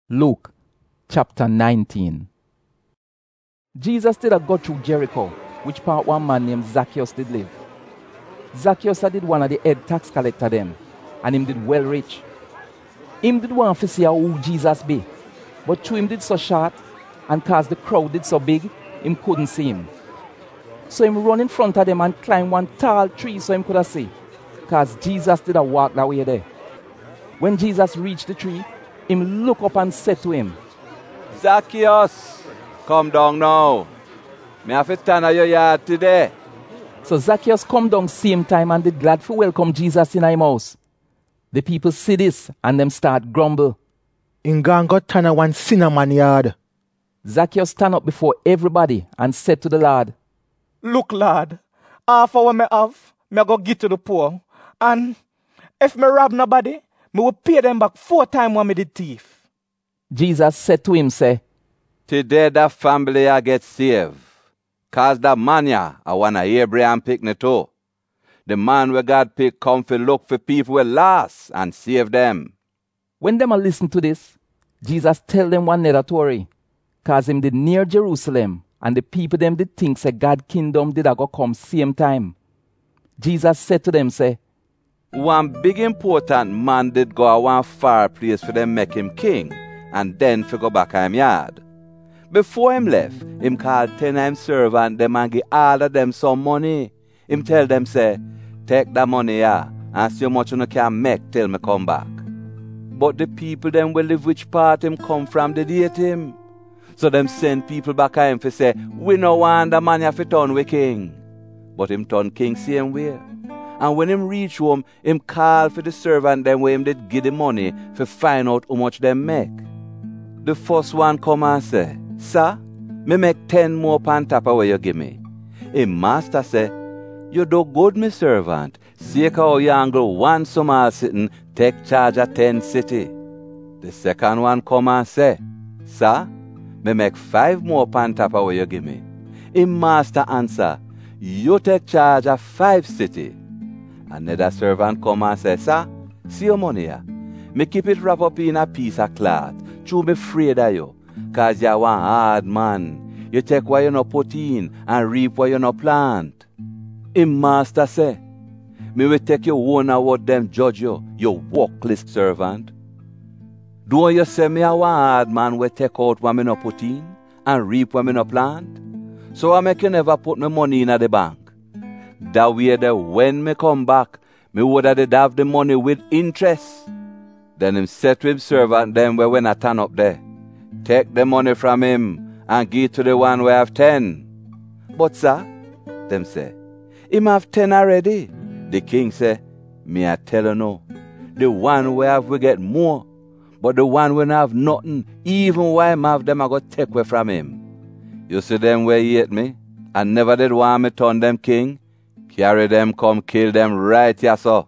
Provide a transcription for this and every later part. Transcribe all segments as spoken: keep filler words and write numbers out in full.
Luke chapter nineteen. Jesus did a go through Jericho, which part one man named Zacchaeus did live. Zacchaeus a did one of the head tax collector them, and him did well rich. Him did want to see who Jesus be, but through him did so short, and cause the crowd did so big, him couldn't see him. So him run in front of them and climb one tall tree so him could have see, cause Jesus did a walk that way there. When Jesus reached the tree, him look up and said to him, Zacchaeus, come down now. Me have to stand at your yard today. So Zacchaeus come down same time and did glad for welcome Jesus in his house. The people see this and them start grumble. In gang got turn a one sinner man yard. Zacchaeus stand up before everybody and said to the Lord, Look, Lord, half of what me have, me go give to the poor. And if me rob nobody, me will pay them back four times what me did thief. Jesus said to him, say, Today the family a get saved. Cause the man ya a one of Abraham pick me too. The man where God pick come for look for people who lost and save them. When them a listen to this, Jesus tell them one another story. Cause him did near Jerusalem, and the people them did think say God kingdom did a go come same time. Jesus said to them, say, One big important man did go a one far place for them make him king, and then for go back to him yard. Before him left, him called ten of him servant them and give all of them some money. Him tell them say, take that money here, and see how much you can make till me come back. But the people them will live which part him come from, they hate him. So them send people back at him for say, we no want the man have to turn we king. But him turn king same way. And when him reach home, him call for the servant them where him did give the money for find out how much them make. The first one come and say, Sir, me make ten more pan top of what you give me. Him master say, you do good, me servant. See how you angle one small sitting, take charge of ten city. The second one come and say, Sir, me make five more pan top of what you give me. Him master answer, you take charge of five city. Another servant come and say, Sir, see your money here. Me keep it wrapped up in a piece of cloth. True, me afraid of you. Cause you one hard man. You take what you no put in and reap what you no plant. Him master say, me will take your own of what them judge you, you workless servant. Don't you say me a one hard man will take out what me no put in and reap what me no plant? So I make you never put my money in at the bank. That way that when me come back, me would have have the money with interest. Then him said to him servant them where when I turn up there, take the money from him and give to the one where have ten. But sir, them say, him have ten already. The king say, me I tell you no, the one where have we get more, but the one when have nothing, even why him have them I go take away from him. You see them where he hate me, and never did want me turn them king, carry them come kill them right here so.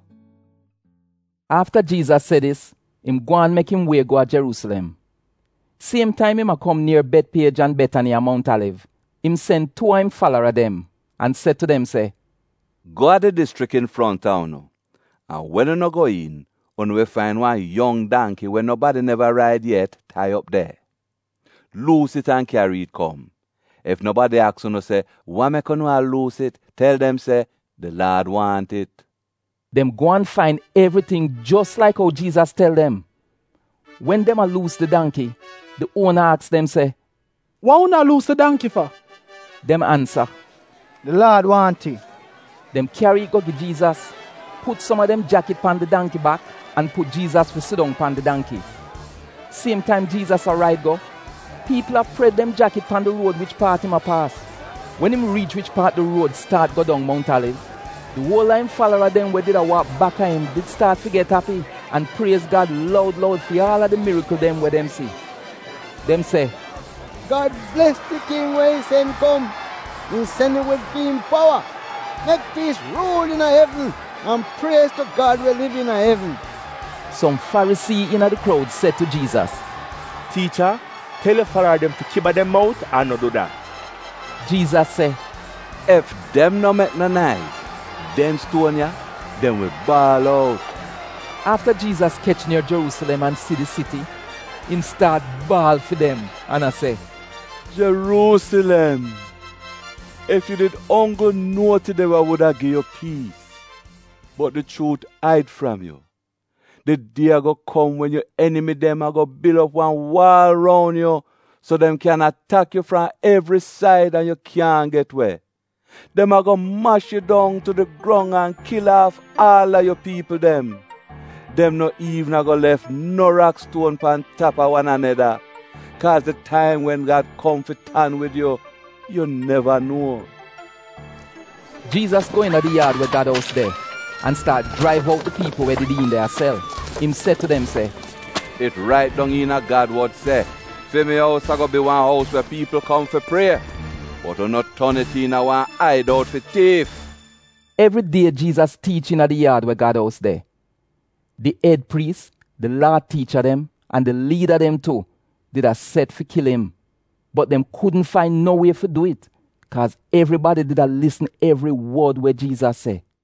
After Jesus said this, him go and make him way go to Jerusalem. Same time him a come near Bethpage and Bethany and Mount Olive, him send two of him follower them, and said to them, say, Go to the district in front town, and when you no go in, you will find one young donkey when nobody never ride yet, tie up there. Loose it and carry it come. If nobody asks you, say, why make you no loose it? Tell them, say, the Lord want it. Them go and find everything just like how Jesus tell them. When them a loose the donkey, the owner asks them, say, Why you not lose the donkey for? Them answer, The Lord want it. them carry it go to Jesus, put some of them jacket pan the donkey back, and put Jesus for sit down pan the donkey. Same time Jesus a ride go, people have spread them jacket pan the road which part him a pass. When him reach which part the road start go down Mount Olive, the whole line follower them where did a walk back at him did start to get happy and praise God loud loud for all of the miracle them where them see. Them say, God bless the king where he send come. He send it with being power. Make peace rule in heaven and praise to God we live in heaven. Some Pharisee in the crowd said to Jesus, Teacher, tell your follower them to keep them mouth and not do that. Jesus say, If them no make no noise, them stone ya, them will ball out. after Jesus catch near Jerusalem and see the city, him start bawl for them and I say, Jerusalem, if you did hunger know today, I would have give you peace. But the truth hide from you. The day go come when your enemy them are go build up one wall around you so them can attack you from every side and you can't get away. Them are go mash you down to the ground and kill off all of your people them. Them not even are go left no rock stone on top of one another. Cause the time when God come to stand with you, you never know. Jesus go in the yard where God house there and start drive out the people where they in their cell. Him said to them, say, It right down in a God word say, for me house I go be one house where people come for prayer. But do not turn it in a one hideout for thief. Every day Jesus teaching at the yard where God house there. The head priest, the law teacher them, and the leader them too, did a set for kill him. But them couldn't find no way to do it. Cause everybody did a listen every word where Jesus say.